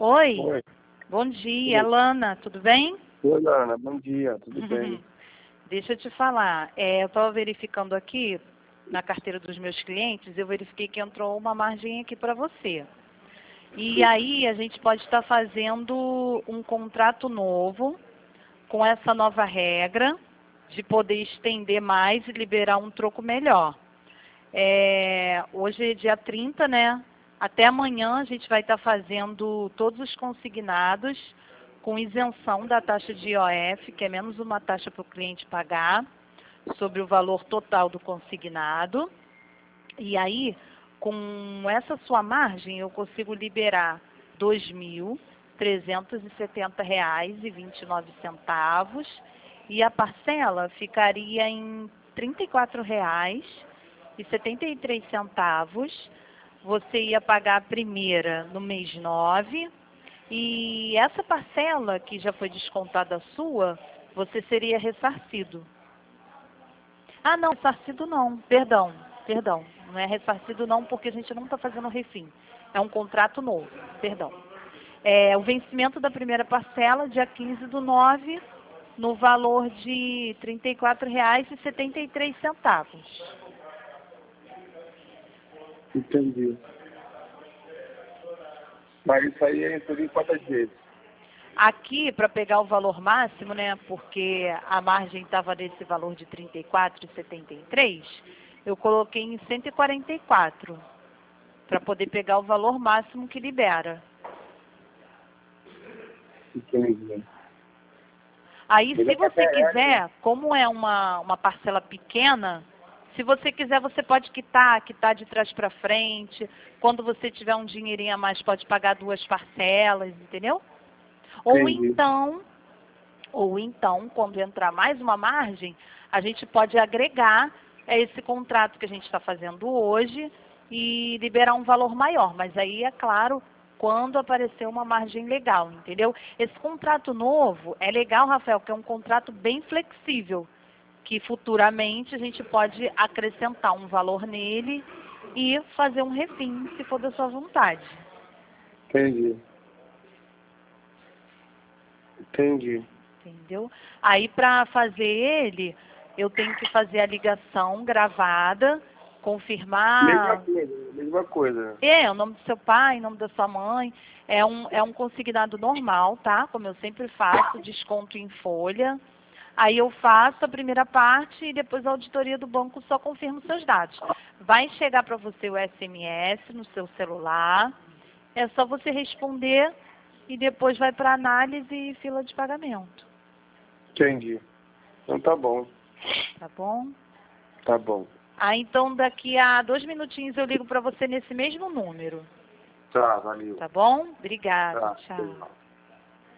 Oi, Oi. bom dia, Lana, tudo bem? Oi, Ana, bom dia, tudo bem? Deixa eu te falar, eu estava verificando aqui na carteira dos meus clientes, eu verifiquei que entrou uma margem aqui para você. E aí a gente pode estar fazendo um contrato novo com essa nova regra de poder estender mais e liberar um troco melhor. Hoje é dia 30, né? Até amanhã a gente vai estar fazendo todos os consignados com isenção da taxa de IOF, que é menos uma taxa para o cliente pagar, sobre o valor total do consignado. E aí, com essa sua margem, eu consigo liberar R$ 2.370,29 e a parcela ficaria em R$ 34,73. Você ia pagar a primeira no mês 9 e essa parcela que já foi descontada sua, você seria ressarcido. Ah, não, ressarcido não, perdão. Não é ressarcido não, porque a gente não está fazendo refim. É um contrato novo, perdão. O vencimento da primeira parcela, dia 15/9, no valor de R$ 34,73. Entendi. Mas isso aí é em quantas vezes? Aqui, para pegar o valor máximo, né, porque a margem estava nesse valor de R$ 34,73, eu coloquei em 144, para poder pegar o valor máximo que libera. Entendi. Aí, se você quiser, como é uma parcela pequena, se você quiser, você pode quitar de trás para frente. Quando você tiver um dinheirinho a mais, pode pagar 2 parcelas, entendeu? Entendi. Ou então, quando entrar mais uma margem, a gente pode agregar esse contrato que a gente está fazendo hoje e liberar um valor maior. Mas aí, é claro, quando aparecer uma margem legal, entendeu? Esse contrato novo é legal, Rafael, que é um contrato bem flexível, que futuramente a gente pode acrescentar um valor nele e fazer um refim, se for da sua vontade. Entendi. Entendeu? Aí, para fazer ele, eu tenho que fazer a ligação gravada, confirmar. Mesma coisa. O nome do seu pai, o nome da sua mãe. É um consignado normal, tá? Como eu sempre faço, desconto em folha. Aí eu faço a primeira parte e depois a auditoria do banco só confirma os seus dados. Vai chegar para você o SMS no seu celular. É só você responder e depois vai para análise e fila de pagamento. Entendi. Então tá bom. Tá bom? Tá bom. Então daqui a 2 minutinhos eu ligo para você nesse mesmo número. Tá, valeu. Tá bom? Obrigada. Tá. Tchau.